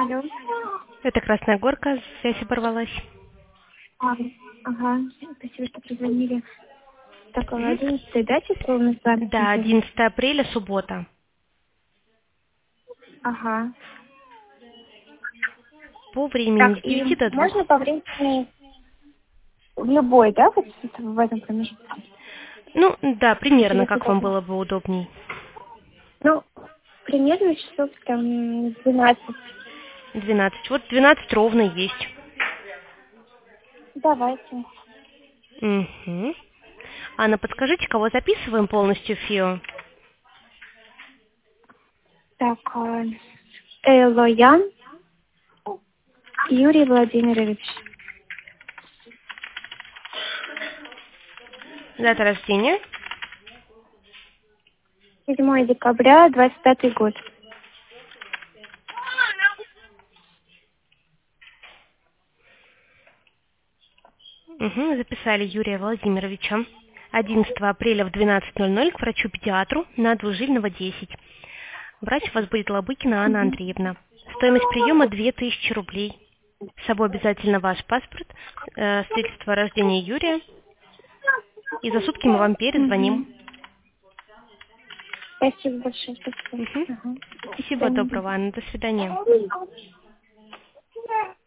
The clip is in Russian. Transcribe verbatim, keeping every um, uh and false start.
Алло. Это Красная Горка, связь оборвалась. А, ага, спасибо, что позвонили. Так, Мгм. одиннадцатое, да, число у нас с вами Да, сегодня? одиннадцатое апреля, суббота. Ага. По времени Так, с и девяти до можно двух. по времени в любой, да, вот в этом промежутке? Ну, да, примерно, Или как вам куда-то? было бы удобней. Ну, примерно часов там двенадцать. двенадцать. Вот двенадцать ровно есть. Давайте. Угу. Анна, подскажите, кого записываем полностью в ФИО? Так, а, Элоян Юрий Владимирович. Дата рождения? седьмое декабря, двадцать пятый год. Угу, записали Юрия Владимировича. одиннадцатого апреля в двенадцать ноль ноль к врачу-педиатру на Двужильного десять. Врач у вас будет Лобыкина Анна Мгм. Андреевна. Стоимость приема две тысячи рублей. С собой обязательно ваш паспорт, э, свидетельство о рождении Юрия. И за сутки мы вам перезвоним. Мгм. Спасибо большое, спасибо. Угу. Ага. До Всего свидания. доброго, Анна. До свидания.